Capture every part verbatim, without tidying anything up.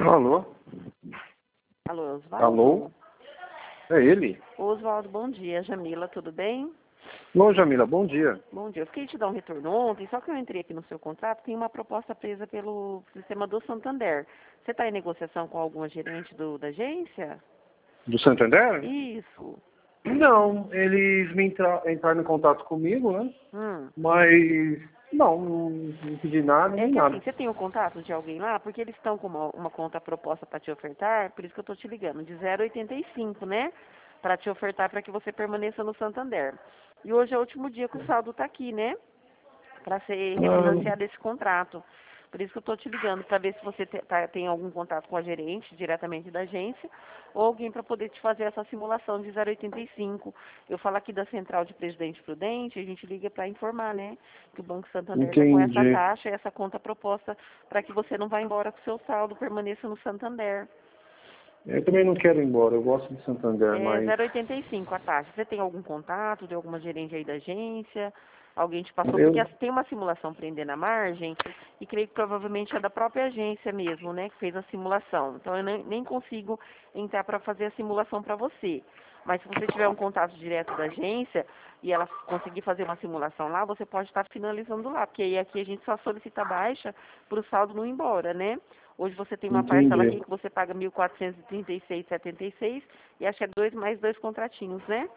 Alô? Alô, Oswaldo? Alô? É ele? Oswaldo, bom dia. Jamila, tudo bem? Alô, Jamila, bom dia. Bom dia. Eu fiquei te dar um retorno ontem, só que eu entrei aqui no seu contrato, tem uma proposta presa pelo sistema do Santander. Você está em negociação com alguma gerente do, da agência? Do Santander? Isso. Não, eles me entra, entraram em contato comigo, né? Hum. Mas não, não, não pedi nada, É nem que nada. assim, você tem o contato de alguém lá? Porque eles estão com uma, uma conta proposta para te ofertar, por isso que eu estou te ligando, de zero vírgula oitenta e cinco, né? Para te ofertar para que você permaneça no Santander. E hoje é o último dia que o saldo está aqui, né? Para ser refinanciado esse contrato. Por isso que eu estou te ligando, para ver se você te, tá, tem algum contato com a gerente, diretamente da agência, ou alguém para poder te fazer essa simulação de zero vírgula oitenta e cinco. Eu falo aqui da Central de Presidente Prudente, a gente liga para informar, né, que o Banco Santander está com essa Entendi. taxa e essa conta proposta para que você não vá embora com o seu saldo, permaneça no Santander. Eu também não quero ir embora, eu gosto de Santander, É mas... zero vírgula oitenta e cinco a taxa. Você tem algum contato de alguma gerente aí da agência? Alguém te passou? Eu... Porque tem uma simulação prender na margem e creio que provavelmente é da própria agência mesmo, né, que fez a simulação. Então eu nem, nem consigo entrar para fazer a simulação para você. Mas se você tiver um contato direto da agência e ela conseguir fazer uma simulação lá, você pode estar finalizando lá, porque aí aqui a gente só solicita baixa para o saldo não ir embora, né? Hoje você tem uma parcela aqui Entendi. que você paga mil quatrocentos e trinta e seis reais e setenta e seis centavos e acho que é dois mais dois contratinhos, né?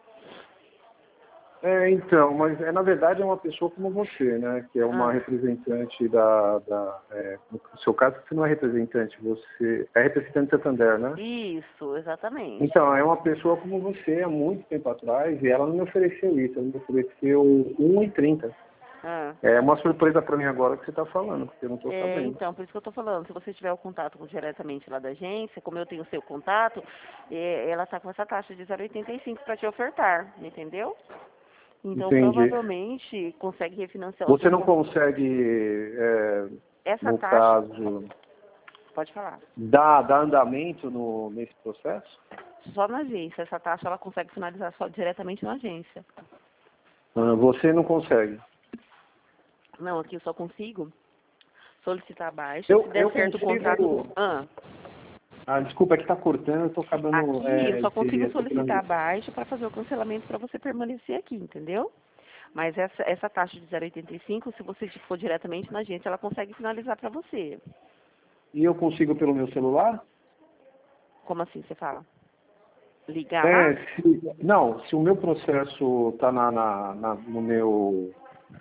É, então, mas é, na verdade é uma pessoa como você, né? Que é uma Ah, representante da... da é, no seu caso, você não é representante, você é representante do Santander, né? isso, exatamente. Então, é uma pessoa como você há muito tempo atrás e ela não me ofereceu isso, ela me ofereceu um e trinta. Ah. É uma surpresa para mim agora que você está falando, porque eu não estou É, sabendo. então, por isso que eu estou falando, se você tiver o contato com- diretamente lá da agência, como eu tenho o seu contato, é, ela está com essa taxa de zero vírgula oitenta e cinco para te ofertar, entendeu? Então, Entendi. provavelmente, consegue refinanciar o Você seu não con- consegue, é, Essa no taxa, caso, pode falar, dar, dar andamento no, nesse processo? só na agência, essa taxa ela consegue finalizar só diretamente na agência. Ah, você não consegue. Não, aqui eu só consigo solicitar a baixa, se Eu, der eu certo o contrato com... consigo... Ah, Ah, desculpa, é que está cortando, eu estou acabando aqui eu é, só consigo de... solicitar a baixa para fazer o cancelamento para você permanecer aqui, entendeu? Mas essa, essa taxa de zero vírgula oitenta e cinco, se você for diretamente na agência, ela consegue finalizar para você. E eu consigo pelo meu celular? Como assim você fala? Ligar lá? É, se, não, se o meu processo está na, na, na- no meu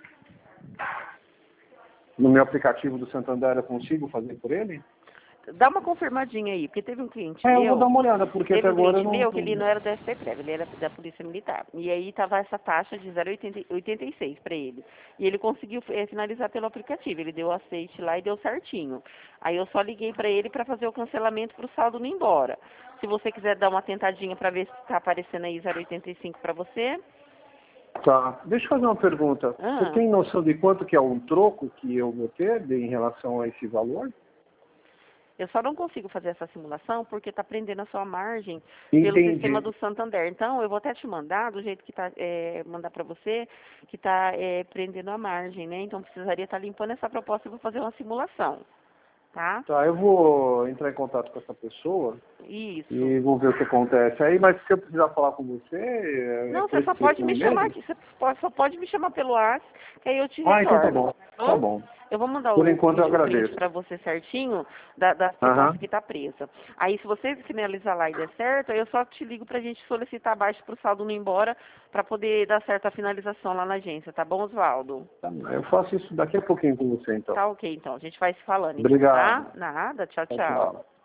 no meu aplicativo do Santander, eu consigo fazer por ele? Dá uma confirmadinha aí, porque teve um cliente É, eu vou dar meu, uma olhada, porque até teve um agora eu cliente não... meu que ele não era da S P Prev, ele era da Polícia Militar. E aí tava essa taxa de zero vírgula oitenta e seis para ele. E ele conseguiu eh, finalizar pelo aplicativo, ele deu o aceite lá e deu certinho. Aí eu só liguei para ele para fazer o cancelamento para o saldo não ir embora. Se você quiser dar uma tentadinha para ver se está aparecendo aí zero vírgula oitenta e cinco para você. Tá. Deixa eu fazer uma pergunta. Você Ah. tem noção de quanto que é um troco que eu vou ter de- em relação a esse valor? Eu só não consigo fazer essa simulação porque está prendendo a sua margem pelo sistema Entendi. do Santander. Então, eu vou até te mandar, do jeito que está, é, mandar para você, que está é, prendendo a margem, né? Então, precisaria estar limpando essa proposta e vou fazer uma simulação, tá? Tá, eu vou entrar em contato com essa pessoa Isso. e vou ver o que acontece aí, mas se eu precisar falar com você, é é Não, com você esse só pode me telefone chamar mesmo? aqui, você pode- só pode me chamar pelo WhatsApp, que aí eu te Ah, então tá retorno. bom. Tá Hã? bom. Eu vou mandar Por o enquanto eu print, o print agradeço. para você certinho da, da proposta Aham. que está presa. Aí, se você finalizar lá e der certo, aí eu só te ligo para a gente solicitar abaixo para o saldo não ir embora, para poder dar certo a finalização lá na agência, tá bom, Oswaldo? Tá, eu faço isso daqui a pouquinho com você, então. Tá ok, então. A gente vai se falando, então, Obrigado. tá? Nada. Tchau, Tchau, tchau. tchau.